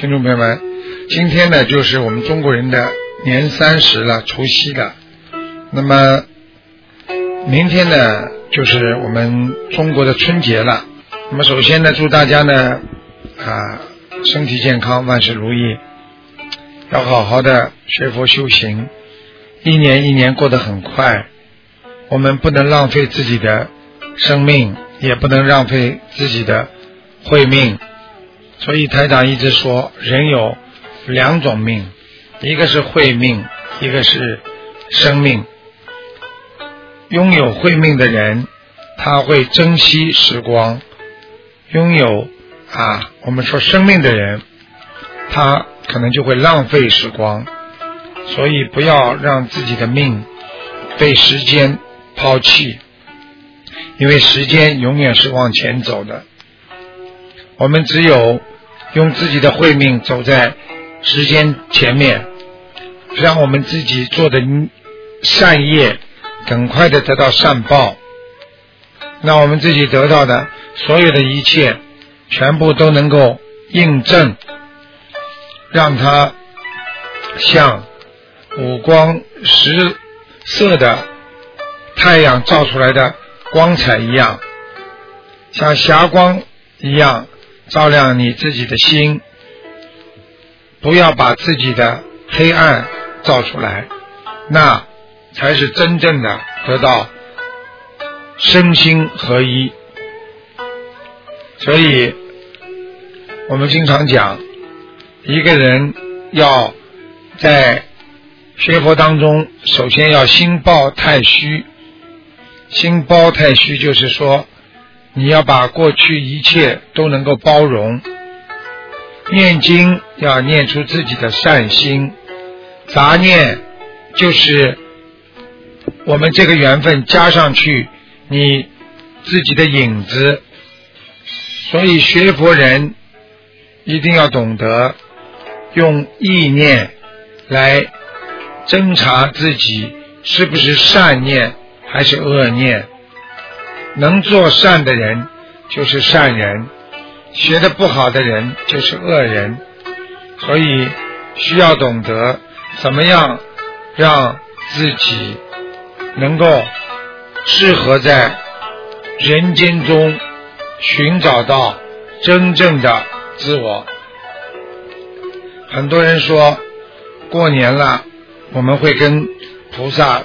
听众朋友们，今天呢就是我们中国人的年30了，除夕了。那么明天呢就是我们中国的春节了。那么首先呢祝大家呢身体健康，万事如意，要好好的学佛修行。一年一年过得很快，我们不能浪费自己的生命，也不能浪费自己的慧命。所以台长一直说，人有2种命，一个是慧命，一个是生命。拥有慧命的人，他会珍惜时光；拥有我们说生命的人，他可能就会浪费时光。所以不要让自己的命被时间抛弃，因为时间永远是往前走的。我们只有用自己的慧命走在时间前面，让我们自己做的善业赶快的得到善报，那我们自己得到的所有的一切全部都能够印证，让它像五光十色的太阳照出来的光彩一样，像霞光一样照亮你自己的心。不要把自己的黑暗照出来，那才是真正的得到身心合一。所以我们经常讲，一个人要在学佛当中，首先要心包太虚。心包太虚就是说，你要把过去一切都能够包容。念经要念出自己的善心，杂念就是我们这个缘分加上去你自己的影子。所以学佛人一定要懂得用意念来侦查自己是不是善念还是恶念。能做善的人就是善人，学得不好的人就是恶人。所以需要懂得怎么样让自己能够适合在人间中寻找到真正的自我。很多人说过年了，我们会跟菩萨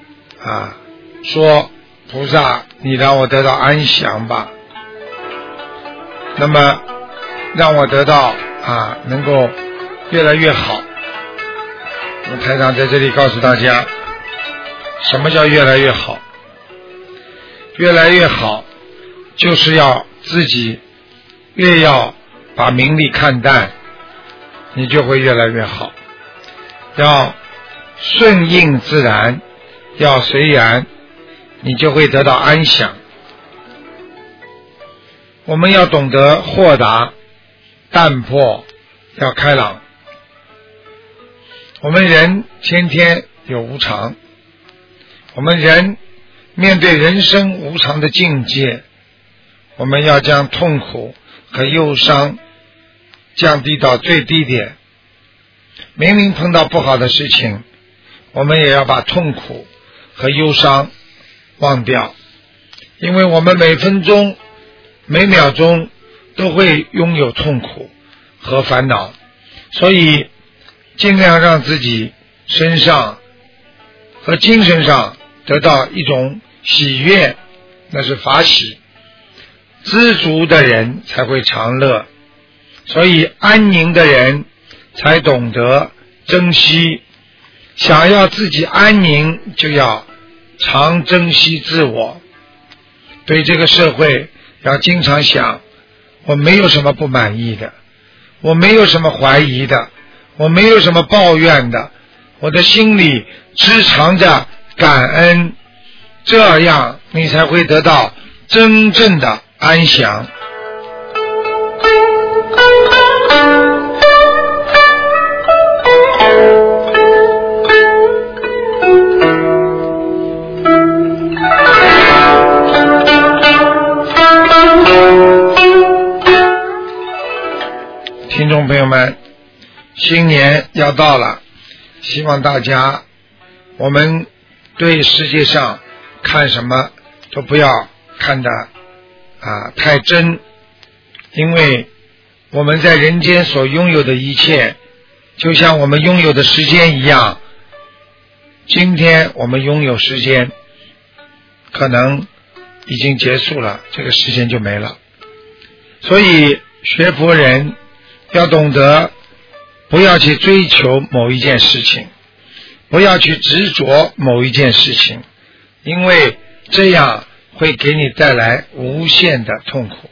说，菩萨你让我得到安详吧，那么让我得到能够越来越好。那么台长在这里告诉大家，什么叫越来越好？越来越好就是要自己越要把名利看淡，你就会越来越好。要顺应自然，要随缘，你就会得到安详。我们要懂得豁达淡泊，要开朗。我们人天天有无常，我们人面对人生无常的境界，我们要将痛苦和忧伤降低到最低点。明明碰到不好的事情，我们也要把痛苦和忧伤忘掉，因为我们每分钟每秒钟都会拥有痛苦和烦恼。所以尽量让自己身上和精神上得到一种喜悦，那是法喜。知足的人才会长乐，所以安宁的人才懂得珍惜。想要自己安宁，就要常珍惜自我。对这个社会要经常想，我没有什么不满意的，我没有什么怀疑的，我没有什么抱怨的，我的心里只藏着感恩，这样你才会得到真正的安详。听众朋友们， 新年要到了，希望大家我们对世界上看什么都不要看得太真，因为我们在人间所拥有的一切就像我们拥有的时间一样，今天我们拥有时间可能已经结束了，这个时间就没了。所以学佛人要懂得不要去追求某一件事情，不要去执着某一件事情，因为这样会给你带来无限的痛苦。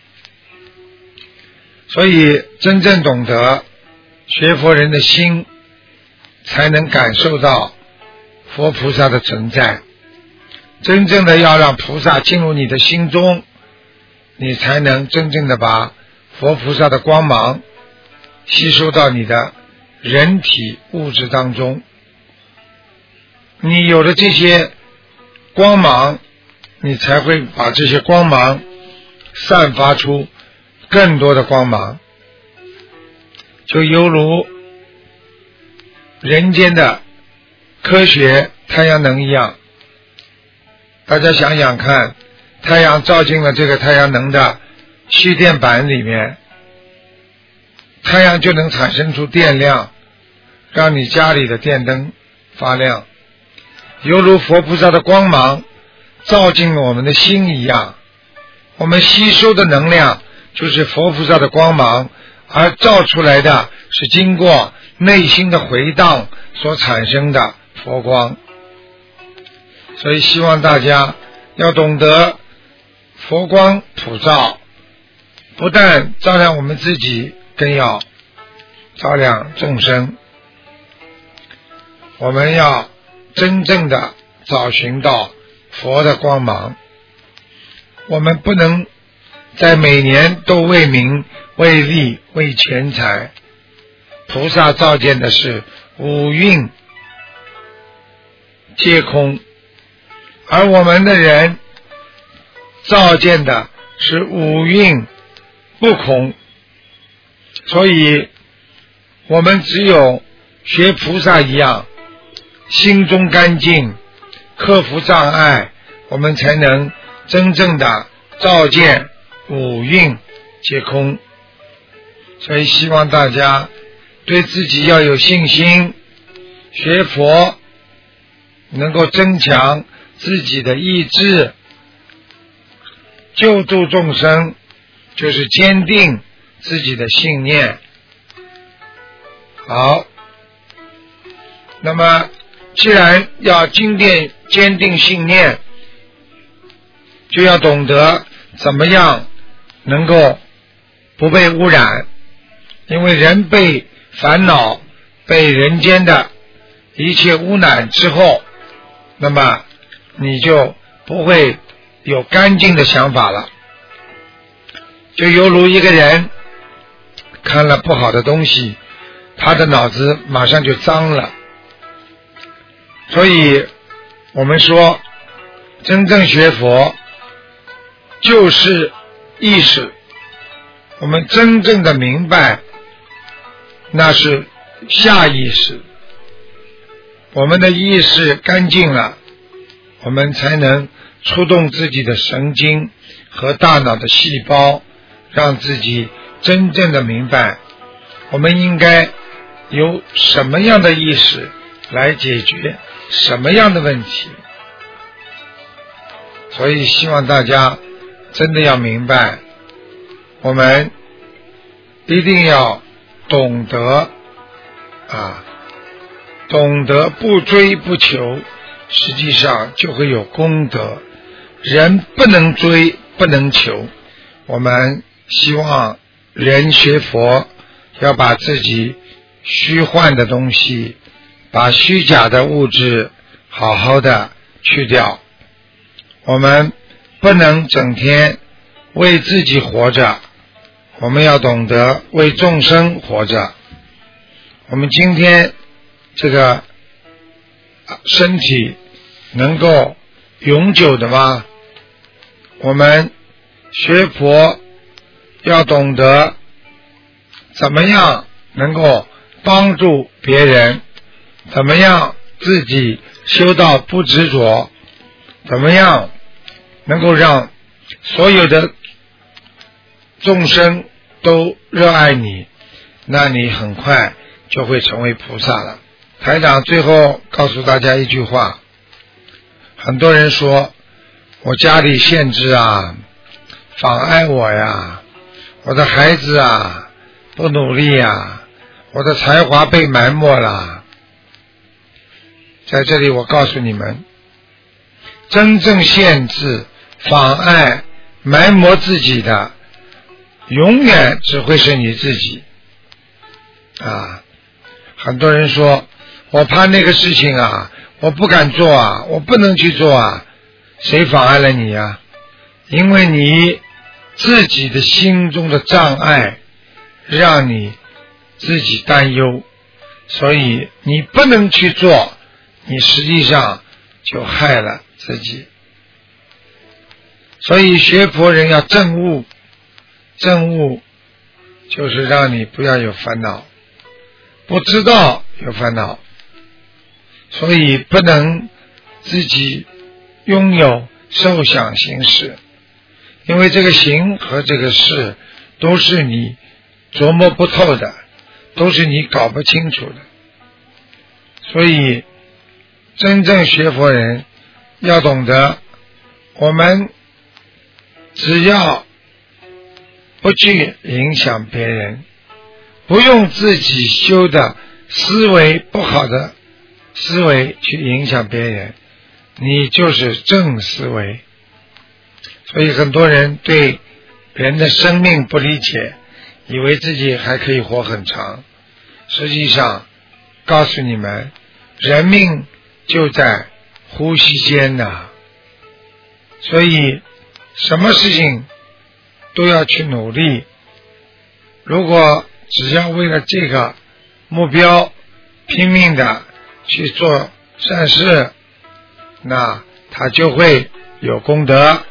所以真正懂得学佛人的心，才能感受到佛菩萨的存在。真正的要让菩萨进入你的心中，你才能真正的把佛菩萨的光芒吸收到你的人体物质当中。你有了这些光芒，你才会把这些光芒散发出更多的光芒，就犹如人间的科学太阳能一样。大家想想看，太阳照进了这个太阳能的蓄电板里面，太阳就能产生出电量，让你家里的电灯发亮。犹如佛菩萨的光芒照进了我们的心一样，我们吸收的能量就是佛菩萨的光芒，而照出来的是经过内心的回荡所产生的佛光。所以希望大家要懂得佛光普照，不但照亮我们自己，更要照亮众生。我们要真正的找寻到佛的光芒，我们不能在每年都为名为利为钱财。菩萨照见的是五蕴皆空，而我们的人照见的是五蕴不空。所以我们只有学菩萨一样，心中干净，克服障碍，我们才能真正的照见五蕴皆空。所以希望大家对自己要有信心，学佛能够增强自己的意志，救度众生就是坚定自己的信念。好，那么既然要坚定信念，就要懂得怎么样能够不被污染。因为人被烦恼被人间的一切污染之后，那么你就不会有干净的想法了。就犹如一个人看了不好的东西，他的脑子马上就脏了。所以我们说真正学佛就是意识，我们真正的明白那是下意识。我们的意识干净了，我们才能触动自己的神经和大脑的细胞，让自己真正的明白我们应该有什么样的意识来解决什么样的问题。所以希望大家真的要明白，我们一定要懂得不追不求，实际上就会有功德。人不能追不能求，我们希望人学佛要把自己虚幻的东西，把虚假的物质好好的去掉。我们不能整天为自己活着，我们要懂得为众生活着。我们今天这个身体能够永久的吗？我们学佛要懂得怎么样能够帮助别人，怎么样自己修到不执着，怎么样能够让所有的众生都热爱你，那你很快就会成为菩萨了。台长最后告诉大家一句话，很多人说我家里限制啊，妨碍我呀，我的孩子啊不努力呀，我的才华被埋没了。在这里我告诉你们，真正限制、妨碍、埋没自己的，永远只会是你自己啊！很多人说我怕那个事情啊，我不敢做啊，我不能去做啊。谁妨碍了你啊？因为你自己的心中的障碍让你自己担忧，所以你不能去做，你实际上就害了自己。所以学佛人要证悟，证悟就是让你不要有烦恼，不知道有烦恼，所以不能自己拥有受想行识，因为这个行和这个识都是你琢磨不透的，都是你搞不清楚的。所以真正学佛人要懂得，我们只要不去影响别人，不用自己修的思维不好的思维去影响别人，你就是正思维。所以很多人对人的生命不理解，以为自己还可以活很长，实际上告诉你们，人命就在呼吸间呐。所以什么事情都要去努力，如果只要为了这个目标拼命的去做善事，那他就会有功德。